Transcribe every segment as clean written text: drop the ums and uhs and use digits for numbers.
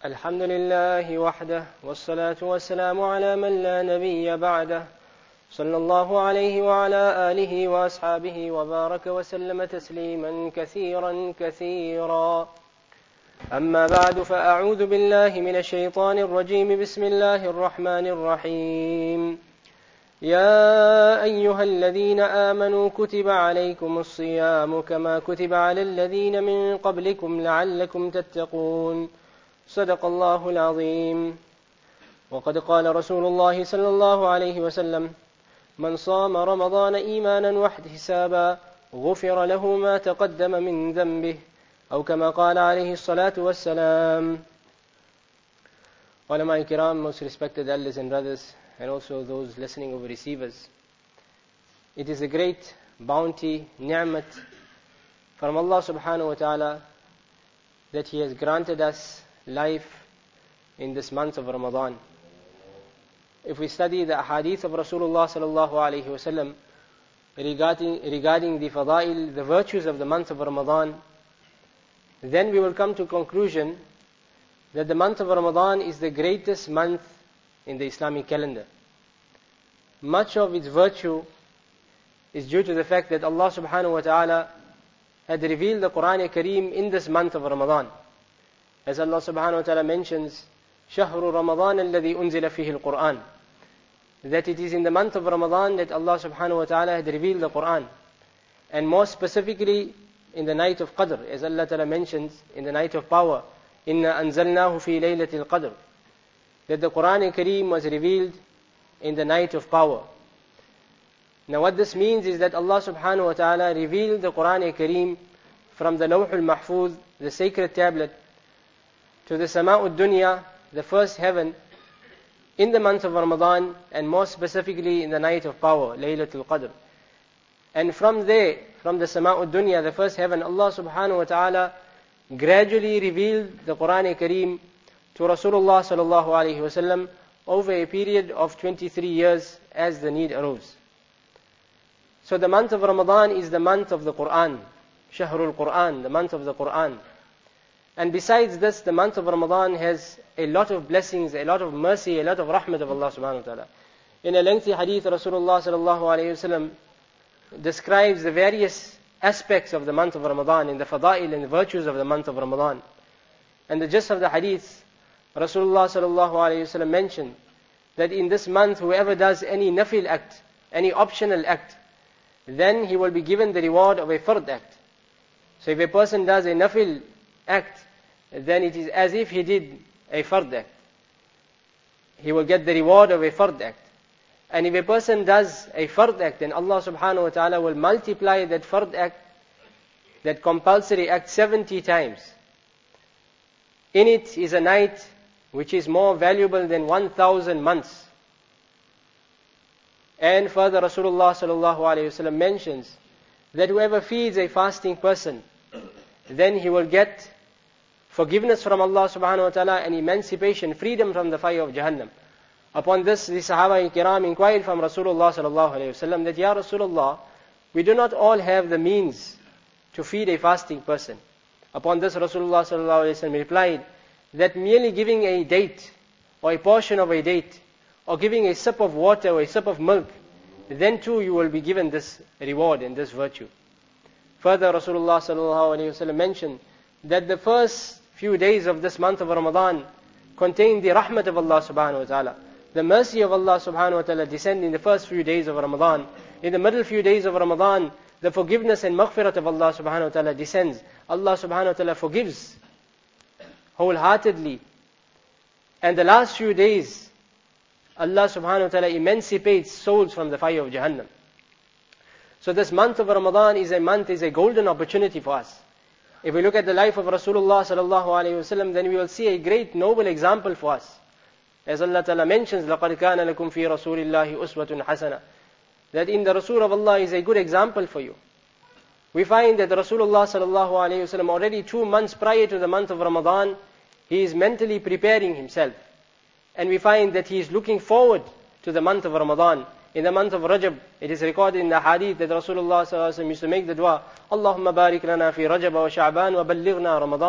الحمد لله وحده والصلاة والسلام على من لا نبي بعده صلى الله عليه وعلى آله وأصحابه وبارك وسلم تسليما كثيرا كثيرا. أما بعد، فأعوذ بالله من الشيطان الرجيم. بسم الله الرحمن الرحيم. يا أيها الذين آمنوا كتب عليكم الصيام كما كتب على الذين من قبلكم لعلكم تتقون. صدق الله العظيم. وقد قال رسول الله صلى الله عليه وسلم: من صام رمضان إيمانا واحتسابا غفر له ما تقدم من ذنبه، أو كما قال عليه الصلاة والسلام. Ulama Kiram, most respected elders and brothers, and also those listening over receivers, it is a great bounty, ni'mat from Allah subhanahu wa ta'ala that He has granted us life in this month of Ramadan. If we study the hadith of Rasulullah sallallahu alayhi wa sallam regarding the fadail, the virtues of the month of Ramadan, then we will come to conclusion that the month of Ramadan is the greatest month in the Islamic calendar. Much of its virtue is due to the fact that Allah subhanahu wa ta'ala had revealed the Quran Kareem in this month of Ramadan. As Allah subhanahu wa ta'ala mentions, شَهْرُ رَمَضَانَ الَّذِي أُنزِلَ فِيهِ الْقُرْآنِ, that it is in the month of Ramadan that Allah subhanahu wa ta'ala had revealed the Quran. And more specifically in the night of Qadr, as Allah ta'ala mentions, in the night of power, إِنَّا أَنزَلْنَاهُ فِي لَيْلَةِ الْقَدْرِ, that the Quran Kareem was revealed in the night of power. Now what this means is that Allah subhanahu wa ta'ala revealed the Quran Kareem from the Lawh al-Mahfuz, the sacred tablet, to the Sama'ud Dunya, the first heaven, in the month of Ramadan, and more specifically in the night of power, Laylatul Qadr. And from there, from the Sama'ud Dunya, the first heaven, Allah subhanahu wa ta'ala gradually revealed the Quran Kareem to Rasulullah sallallahu alayhi wa sallam over a period of 23 years as the need arose. So the month of Ramadan is the month of the Quran, Shahrul Quran, the month of the Quran. And besides this, the month of Ramadan has a lot of blessings, a lot of mercy, a lot of rahmat of Allah subhanahu wa ta'ala. In a lengthy hadith, Rasulullah sallallahu alayhi wa sallam describes the various aspects of the month of Ramadan, in the fadail and the virtues of the month of Ramadan. And the gist of the hadith, Rasulullah sallallahu alayhi wa sallam mentioned that in this month, whoever does any nafil act, any optional act, then he will be given the reward of a fard act. So if a person does a nafil act, then it is as if he did a fard act. He will get the reward of a fard act. And if a person does a fard act, then Allah subhanahu wa ta'ala will multiply that fard act, that compulsory act, 70 times. In it is a night which is more valuable than 1,000 months. And further, Rasulullah sallallahu alayhi wa sallam mentions that whoever feeds a fasting person, then he will get forgiveness from Allah subhanahu wa ta'ala and emancipation, freedom from the fire of Jahannam. Upon this, the Sahaba Kiram inquired from Rasulullah sallallahu alayhi wa sallam that, Ya Rasulullah, we do not all have the means to feed a fasting person. Upon this, Rasulullah sallallahu alayhi wa sallam replied that merely giving a date, or a portion of a date, or giving a sip of water or a sip of milk, then too you will be given this reward and this virtue. Further, Rasulullah sallallahu alayhi wa sallam mentioned that the first few days of this month of Ramadan contain the rahmat of Allah subhanahu wa ta'ala. The mercy of Allah subhanahu wa ta'ala descend in the first few days of Ramadan. In the middle few days of Ramadan, the forgiveness and maghfirat of Allah subhanahu wa ta'ala descends. Allah subhanahu wa ta'ala forgives wholeheartedly. And the last few days, Allah subhanahu wa ta'ala emancipates souls from the fire of Jahannam. So this month of Ramadan is a golden opportunity for us. If we look at the life of Rasulullah sallallahu alayhi wa sallam, then we will see a great noble example for us. As Allah Ta'ala mentions, لَقَدْ كَانَ لَكُمْ فِي رَسُولِ اللَّهِ أُسْوَةٌ حَسَنَةٌ, that in the Rasul of Allah is a good example for you. We find that Rasulullah sallallahu alayhi wa sallam, already 2 months prior to the month of Ramadan, he is mentally preparing himself. And we find that he is looking forward to the month of Ramadan. In the month of Rajab, it is recorded in the hadith that Rasulullah sallallahu alaihi wasallam used to make the dua, Allahumma barik lana fi Rajab wa Sha'ban wa ballighna Ramadan.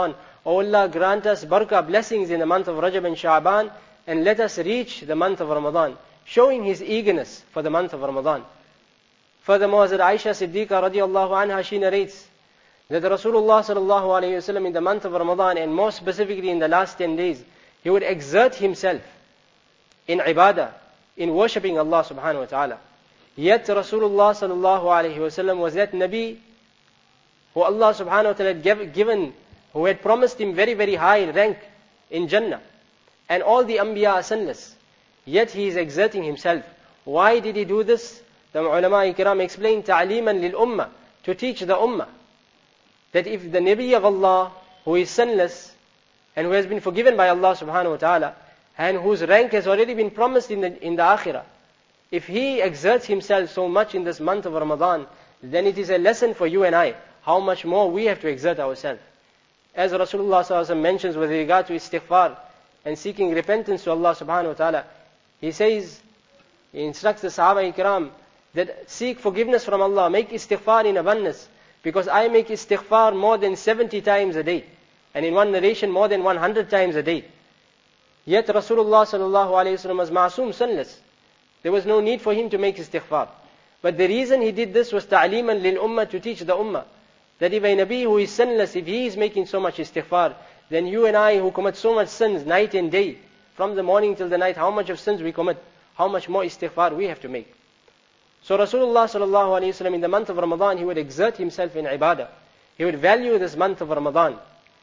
O Allah, grant us barakah, blessings in the month of Rajab and Sha'ban, and let us reach the month of Ramadan, showing his eagerness for the month of Ramadan. Furthermore, Hazrat Aisha Siddiqa radiallahu anha, she narrates that Rasulullah sallallahu alayhi wasallam in the month of Ramadan, and more specifically in the last 10 days, he would exert himself in ibadah, in worshipping Allah subhanahu wa ta'ala. Yet Rasulullah sallallahu alayhi wasallam was that Nabi who Allah subhanahu wa ta'ala had given, who had promised him very, very high rank in Jannah. And all the Anbiya are sinless. Yet he is exerting himself. Why did he do this? The ulama-i-kiram explain, ta'liman lil ummah, to teach the ummah, that if the Nabi of Allah, who is sinless, and who has been forgiven by Allah subhanahu wa ta'ala, and whose rank has already been promised in the akhirah, if he exerts himself so much in this month of Ramadan, then it is a lesson for you and I, how much more we have to exert ourselves. As Rasulullah sallallahu alaihi wasallam mentions with regard to istighfar and seeking repentance to Allah subhanahu wa ta'ala, he says, he instructs the Sahaba-i-kiram that seek forgiveness from Allah, make istighfar in abundance, because I make istighfar more than 70 times a day, and in one narration more than 100 times a day. Yet Rasulullah sallallahu alayhi wasallam was ma'soom, sinless. There was no need for him to make istighfar. But the reason he did this was ta'liman lil ummah, to teach the ummah, that if a Nabi who is sinless, if he is making so much istighfar, then you and I who commit so much sins night and day, from the morning till the night, how much of sins we commit, how much more istighfar we have to make. So Rasulullah sallallahu alayhi wasallam in the month of Ramadan, he would exert himself in ibadah. He would value this month of Ramadan.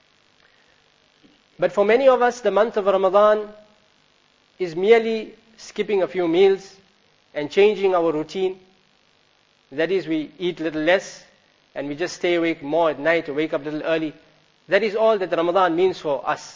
But for many of us, the month of Ramadan is merely skipping a few meals and changing our routine. That is, we eat a little less and we just stay awake more at night or wake up a little early. That is all that Ramadan means for us.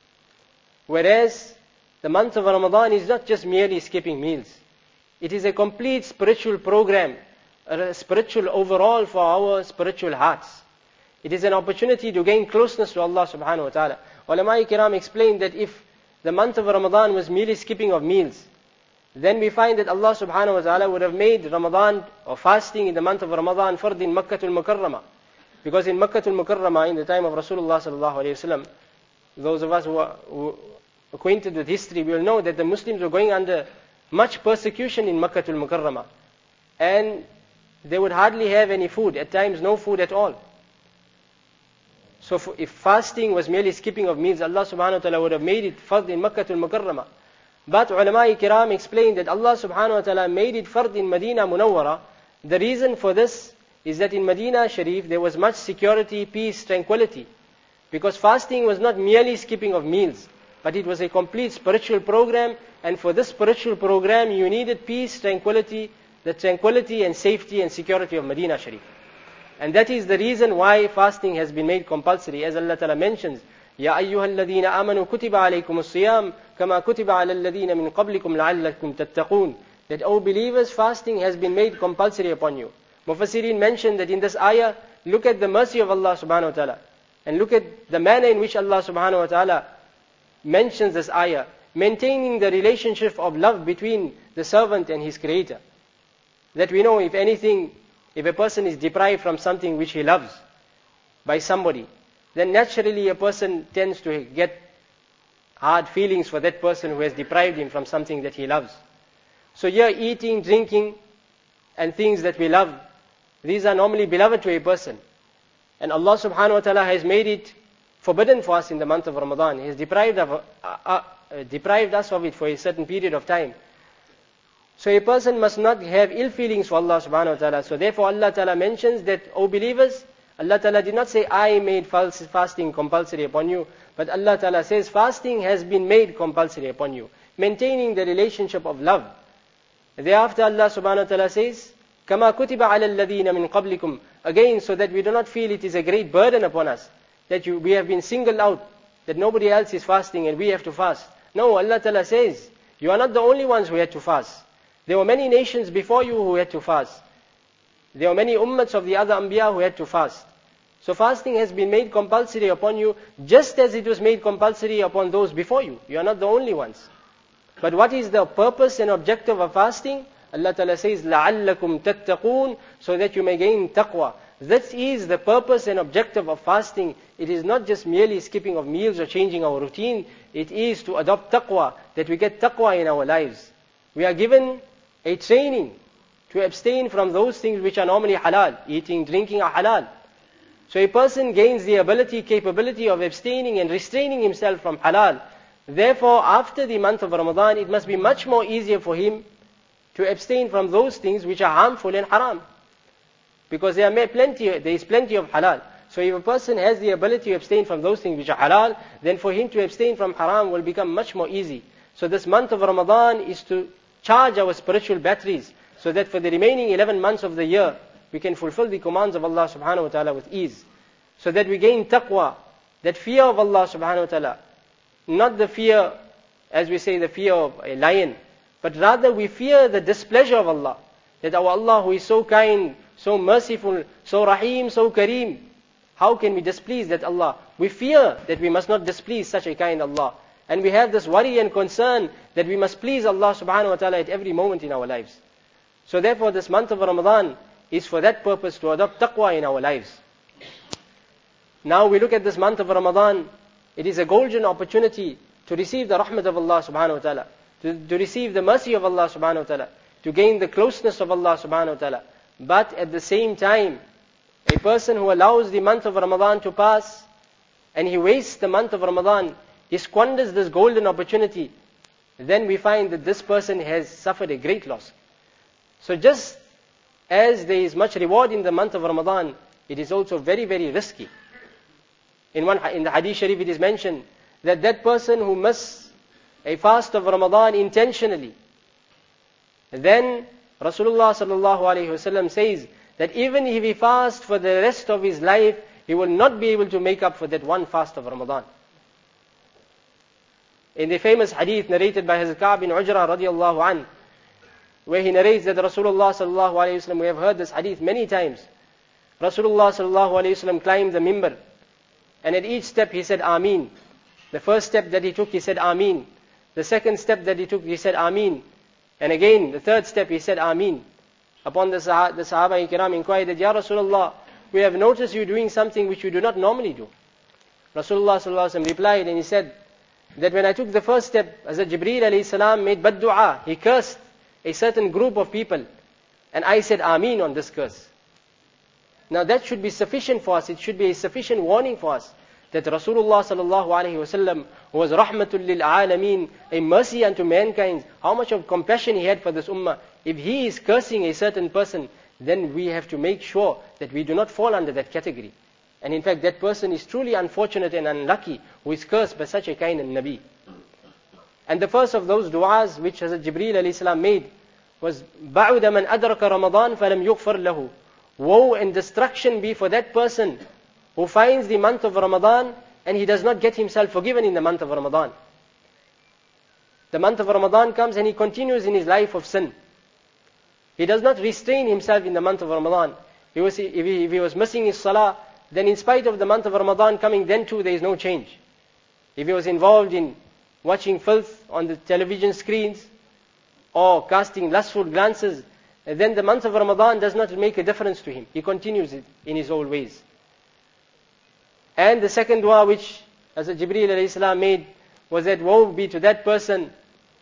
Whereas the month of Ramadan is not just merely skipping meals. It is a complete spiritual program, a spiritual overall for our spiritual hearts. It is an opportunity to gain closeness to Allah subhanahu wa ta'ala. Ulama-i-kiram explained that if the month of Ramadan was merely skipping of meals, then we find that Allah subhanahu wa ta'ala would have made Ramadan or fasting in the month of Ramadan fard in Makkah al-Mukarramah. Because in Makkah al-Mukarramah, in the time of Rasulullah sallallahu alayhi wasallam, those of us who are acquainted with history will know that the Muslims were going under much persecution in Makkah al-Mukarramah. And they would hardly have any food, at times no food at all. So if fasting was merely skipping of meals, Allah subhanahu wa ta'ala would have made it fard in Makkah al-Mukarramah. But ulama-i-kiram explained that Allah subhanahu wa ta'ala made it fard in Medina Munawwara. The reason for this is that in Medina Sharif there was much security, peace, tranquility. Because fasting was not merely skipping of meals, but it was a complete spiritual program, and for this spiritual program you needed peace, tranquility, the tranquility and safety and security of Medina Sharif. And that is the reason why fasting has been made compulsory, as Allah Ta'ala mentions, يَا أَيُّهَا الَّذِينَ آمَنُوا كُتِبَ عَلَيْكُمُ الصِّيَامُ كَمَا كُتِبَ عَلَى الَّذِينَ مِنْ قَبْلِكُمْ لَعَلَّكُمْ تَتَّقُونَ. That, O believers, fasting has been made compulsory upon you. Mufassirin mentioned that in this ayah, look at the mercy of Allah subhanahu wa ta'ala, and look at the manner in which Allah subhanahu wa ta'ala mentions this ayah, maintaining the relationship of love between the servant and his creator. That we know, if anything, if a person is deprived from something which he loves by somebody, then naturally a person tends to get hard feelings for that person who has deprived him from something that he loves. So here, eating, drinking, and things that we love, these are normally beloved to a person. And Allah subhanahu wa ta'ala has made it forbidden for us in the month of Ramadan. He has deprived us of it for a certain period of time. So a person must not have ill feelings for Allah subhanahu wa ta'ala. So therefore Allah ta'ala mentions that, O believers, Allah ta'ala did not say, I made fasting compulsory upon you, but Allah ta'ala says fasting has been made compulsory upon you, maintaining the relationship of love. Thereafter Allah subhanahu wa ta'ala says, كَمَا كُتِبَ عَلَى الَّذِينَ مِنْ قَبْلِكُمْ. Again, so that we do not feel it is a great burden upon us, that we have been singled out, that nobody else is fasting and we have to fast. No, Allah ta'ala says, you are not the only ones who had to fast. There were many nations before you who had to fast. There were many ummats of the other anbiya who had to fast. So fasting has been made compulsory upon you, just as it was made compulsory upon those before you. You are not the only ones. But what is the purpose and objective of fasting? Allah Ta'ala says, لَعَلَّكُمْ تَتَّقُونَ, so that you may gain taqwa. This is the purpose and objective of fasting. It is not just merely skipping of meals or changing our routine. It is to adopt taqwa, that we get taqwa in our lives. We are given a training to abstain from those things which are normally halal. Eating, drinking are halal. So a person gains the capability of abstaining and restraining himself from halal. Therefore, after the month of Ramadan, it must be much more easier for him to abstain from those things which are harmful and haram. Because there is plenty of halal. So if a person has the ability to abstain from those things which are halal, then for him to abstain from haram will become much more easy. So this month of Ramadan is to charge our spiritual batteries, so that for the remaining 11 months of the year, we can fulfill the commands of Allah subhanahu wa ta'ala with ease. So that we gain taqwa, that fear of Allah subhanahu wa ta'ala. Not the fear, as we say, the fear of a lion, but rather we fear the displeasure of Allah. That our Allah, who is so kind, so merciful, so Rahim, so Kareem, how can we displease that Allah? We fear that we must not displease such a kind Allah. And we have this worry and concern that we must please Allah subhanahu wa ta'ala at every moment in our lives. So therefore this month of Ramadan is for that purpose, to adopt taqwa in our lives. Now we look at this month of Ramadan, it is a golden opportunity to receive the rahmat of Allah subhanahu wa ta'ala, to receive the mercy of Allah subhanahu wa ta'ala, to gain the closeness of Allah subhanahu wa ta'ala. But at the same time, a person who allows the month of Ramadan to pass, and he wastes the month of Ramadan, he squanders this golden opportunity, then we find that this person has suffered a great loss. So just as there is much reward in the month of Ramadan, it is also very, very risky. In the Hadith Sharif it is mentioned that that person who misses a fast of Ramadan intentionally, then Rasulullah sallallahu alaihi wasallam says that even if he fasts for the rest of his life, he will not be able to make up for that one fast of Ramadan. In the famous hadith narrated by Hazrat Ka'b bin Ujra radiallahu anh, where he narrates that Rasulullah sallallahu alaihi wasallam, we have heard this hadith many times, Rasulullah sallallahu alaihi wasallam climbed the mimbar, and at each step he said Ameen. The first step that he took, he said Ameen. The second step that he took, he said Ameen. And again, the third step, he said Ameen. Upon the Sahaba Kiram inquired that, Ya Rasulullah, we have noticed you doing something which you do not normally do. Rasulullah sallallahu alaihi wasallam replied, and he said that when I took the first step, Hazrat Jibreel alayhi salam made bad dua. He cursed a certain group of people, and I said Ameen on this curse. Now that should be sufficient for us. It should be a sufficient warning for us that Rasulullah sallallahu alaihi wasallam was rahmatul lil alameen, a mercy unto mankind. How much of compassion he had for this ummah. If he is cursing a certain person, then we have to make sure that we do not fall under that category. And in fact, that person is truly unfortunate and unlucky who is cursed by such a kind of Nabi. And the first of those du'as which Hazrat Jibreel alayhi salam made was بَعُدَ مَنْ أَدْرَكَ رَمَضَانَ فَلَمْ يُغْفَرْ لَهُ. Woe and destruction be for that person who finds the month of Ramadan and he does not get himself forgiven in the month of Ramadan. The month of Ramadan comes and he continues in his life of sin. He does not restrain himself in the month of Ramadan. If he was missing his salah, then in spite of the month of Ramadan coming, then too there is no change. If he was involved in watching filth on the television screens or casting lustful glances, then the month of Ramadan does not make a difference to him. He continues it in his old ways. And the second dua which Hazrat Jibreel alayhi salam made was that woe be to that person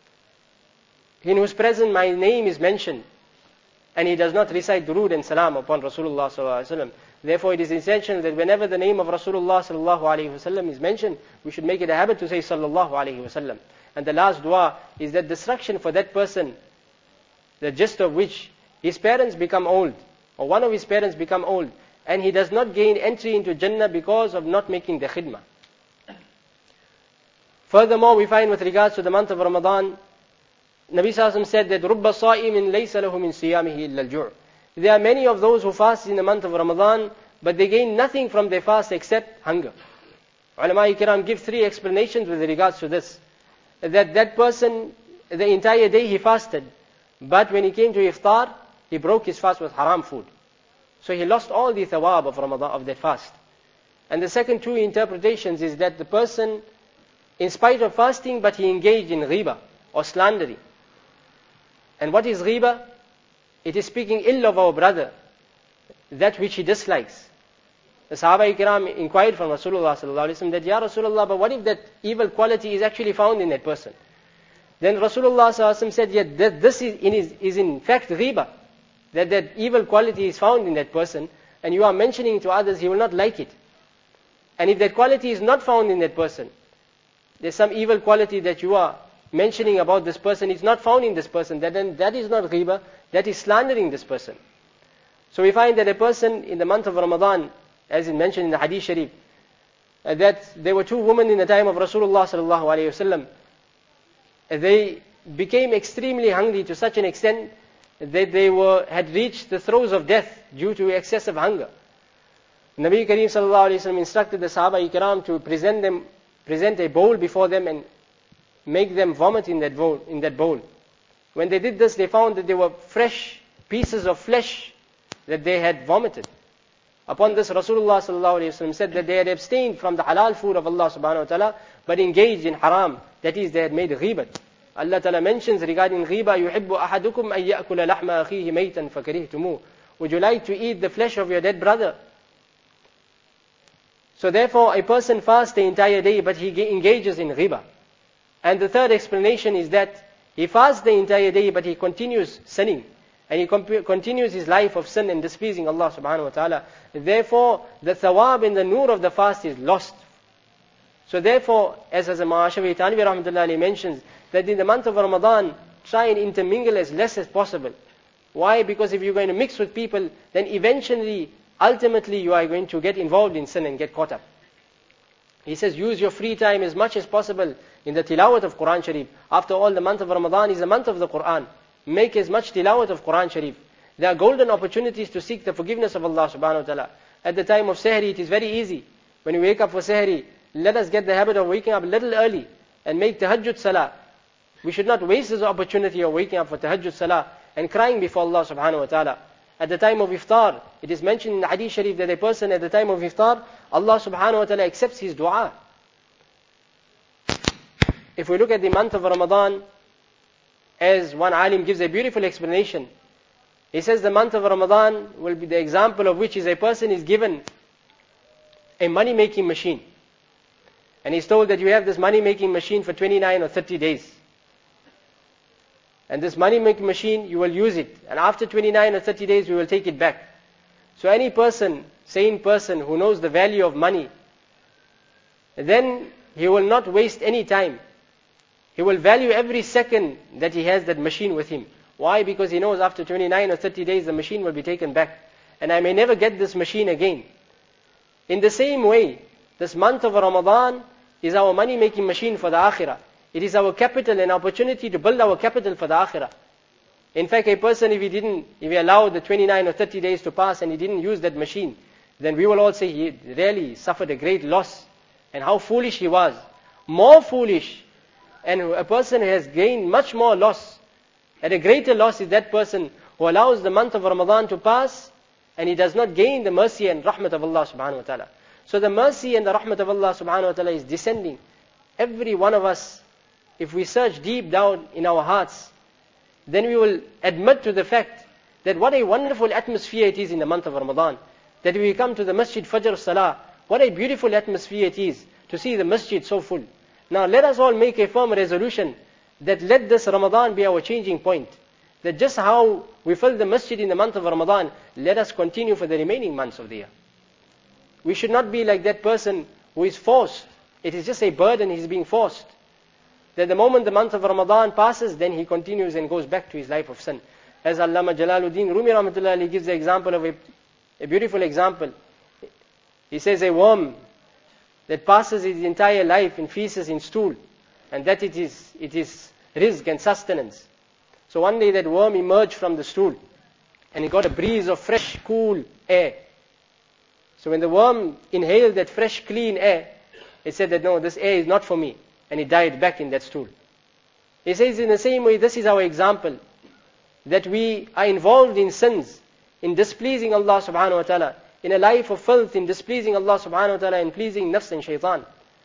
in whose presence my name is mentioned, and he does not recite durood and salam upon Rasulullah sallallahu alaihi wasallam. Therefore it is essential that whenever the name of Rasulullah sallallahu alaihi wasallam is mentioned, we should make it a habit to say sallallahu alaihi wasallam. And the last dua is that destruction for that person, the gist of which his parents become old, or one of his parents become old, and he does not gain entry into Jannah because of not making the khidmah. Furthermore, we find with regards to the month of Ramadan, Nabi Sallallahu Alaihi Wasallam said that رُبَّ صَائِمٍ لَيْسَ لَهُ مِنْ صِيَامِهِ إِلَّا الْجُوعُ. There are many of those who fast in the month of Ramadan, but they gain nothing from their fast except hunger. Ulama Kiram give three explanations with regards to this. That person, the entire day he fasted, but when he came to iftar, he broke his fast with haram food. So he lost all the thawab of Ramadan, of that fast. And the second two interpretations is that the person, in spite of fasting, but he engaged in ghiba or slandering. And what is ghiba? It is speaking ill of our brother. that which he dislikes. The Sahaba Ikram inquired from Rasulullah sallallahu alaihi wasallam that, Ya Rasulullah, but what if that evil quality is actually found in that person? Then Rasulullah sallallahu alaihi wasallam said, yeah, this is in fact ghiba. That evil quality is found in that person, and you are mentioning to others, he will not like it. And if that quality is not found in that person, there's some evil quality that you are mentioning about this person, it's not found in this person, then that is not ghiba, that is slandering this person. So we find that a person in the month of Ramadan, as is mentioned in the Hadith Sharif, that there were two women in the time of Rasulullah sallallahu alaihi wasallam. They became extremely hungry to such an extent that they had reached the throes of death due to excessive hunger. Nabi Kareem sallallahu alaihi wasallam instructed the Sahaba Ikram to present a bowl before them and make them vomit in that bowl. When they did this, they found that they were fresh pieces of flesh that they had vomited. Upon this, Rasulullah sallallahu alaihi wasallam said that they had abstained from the halal food of Allah subhanahu wa ta'ala, but engaged in haram. That is, they had made ghibat. Allah ta'ala mentions regarding ghiba, يُحِبُّ أَحَدُكُمْ أَن يَأْكُلَ لَحْمَ أَخِيهِ مَيْتًا فَكَرِهْتُمُوهُ. Would you like to eat the flesh of your dead brother? So therefore, a person fasts the entire day, but he engages in ghiba. And the third explanation is that he fasts the entire day, but he continues sinning. And he continues his life of sin and displeasing Allah subhanahu wa ta'ala. Therefore, the thawab and the nur of the fast is lost. So therefore, as Imam Ashafi Tanvi rahmatullahi mentions, that in the month of Ramadan, try and intermingle as less as possible. Why? Because if you're going to mix with people, then eventually, ultimately, you are going to get involved in sin and get caught up. He says, use your free time as much as possible in the tilawat of Quran Sharif. After all, the month of Ramadan is the month of the Quran. Make as much tilawat of Quran Sharif. There are golden opportunities to seek the forgiveness of Allah subhanahu wa ta'ala. At the time of Sahri, it is very easy. When you wake up for Sahri, let us get the habit of waking up a little early and make tahajjud salah. We should not waste this opportunity of waking up for tahajjud salah and crying before Allah subhanahu wa ta'ala. At the time of iftar, it is mentioned in the Hadith Sharif that a person at the time of iftar, Allah subhanahu wa ta'ala accepts his dua. If we look at the month of Ramadan, as one alim gives a beautiful explanation, he says the month of Ramadan will be the example of which is a person is given a money-making machine. And he's told that you have this money-making machine for 29 or 30 days. And this money-making machine, you will use it. And after 29 or 30 days, we will take it back. So any person, sane person who knows the value of money, then he will not waste any time. He will value every second that he has that machine with him. Why? Because he knows after 29 or 30 days, the machine will be taken back. And I may never get this machine again. In the same way, this month of Ramadan is our money-making machine for the akhirah. It is our capital and opportunity to build our capital for the akhirah. In fact, a person, if he allowed the 29 or 30 days to pass and he didn't use that machine, then we will all say he really suffered a great loss. And how foolish he was. More foolish. And a person who has gained much more loss. And a greater loss is that person who allows the month of Ramadan to pass and he does not gain the mercy and rahmat of Allah subhanahu wa ta'ala. So the mercy and the rahmat of Allah subhanahu wa ta'ala is descending. Every one of us, if we search deep down in our hearts, then we will admit to the fact that what a wonderful atmosphere it is in the month of Ramadan. That we come to the Masjid Fajr Salah, what a beautiful atmosphere it is to see the masjid so full. Now let us all make a firm resolution that let this Ramadan be our changing point. That just how we fill the masjid in the month of Ramadan, let us continue for the remaining months of the year. We should not be like that person who is forced. It is just a burden, he is being forced. That the moment the month of Ramadan passes, then he continues and goes back to his life of sin. As Allama Jalaluddin Rumi rahmatullah alayhi gives the example of a beautiful example. He says a worm that passes his entire life in feces, in stool, and that it is rizq and sustenance. So one day that worm emerged from the stool, and he got a breeze of fresh, cool air. So when the worm inhaled that fresh, clean air, it said that no, this air is not for me. And he died back in that stool. He says in the same way, this is our example. That we are involved in sins, in displeasing Allah subhanahu wa ta'ala, in a life of filth, in displeasing Allah subhanahu wa ta'ala, and pleasing nafs and shaitan.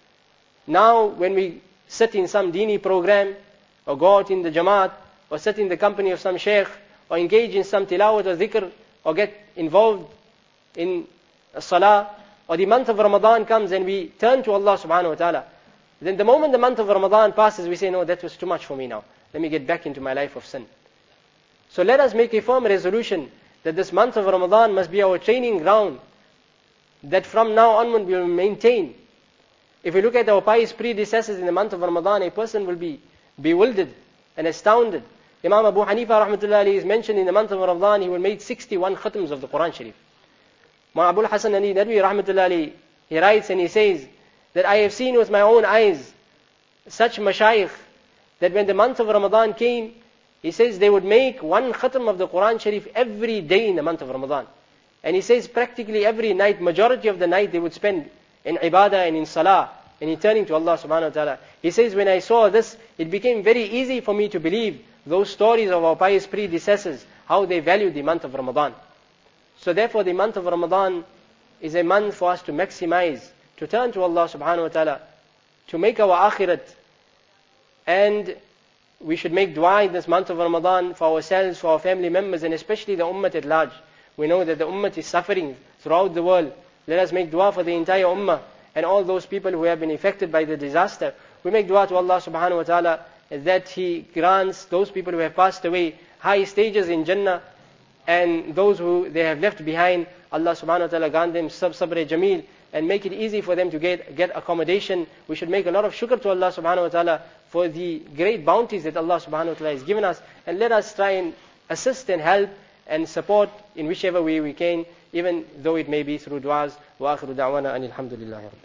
Now when we sit in some dini program, or go out in the jamaat, or sit in the company of some sheikh, or engage in some tilawat or dhikr, or get involved in Salah, or the month of Ramadan comes and we turn to Allah subhanahu wa ta'ala, then the moment the month of Ramadan passes, we say, no, that was too much for me now. Let me get back into my life of sin. So let us make a firm resolution that this month of Ramadan must be our training ground, that from now onward we will maintain. If we look at our pious predecessors in the month of Ramadan, a person will be bewildered and astounded. Imam Abu Hanifa rahmatullahi alayhi is mentioned in the month of Ramadan, he will make 61 khatms of the Quran Sharif. Abu Hasan Ali Nadwi rahmatullahi alayhi, he writes and he says that I have seen with my own eyes such mashayikh that when the month of Ramadan came, he says they would make 1 khatm of the Quran Sharif every day in the month of Ramadan. And he says practically every night, majority of the night they would spend in ibadah and in salah and in turning to Allah subhanahu wa ta'ala. He says when I saw this, it became very easy for me to believe those stories of our pious predecessors, how they valued the month of Ramadan. So therefore the month of Ramadan is a month for us to maximize, to turn to Allah subhanahu wa ta'ala, to make our akhirat. And we should make dua in this month of Ramadan for ourselves, for our family members, and especially the ummah at large. We know that the ummah is suffering throughout the world. Let us make dua for the entire ummah and all those people who have been affected by the disaster. We make dua to Allah subhanahu wa ta'ala that He grants those people who have passed away high stages in Jannah, and those who they have left behind, Allah subhanahu wa ta'ala grant them sabr jameel and make it easy for them to get accommodation. We should make a lot of shukr to Allah subhanahu wa ta'ala for the great bounties that Allah subhanahu wa ta'ala has given us, and let us try and assist and help and support in whichever way we can, even though it may be through du'as. Wa akhiru da'wana anil hamdulillahi rabbil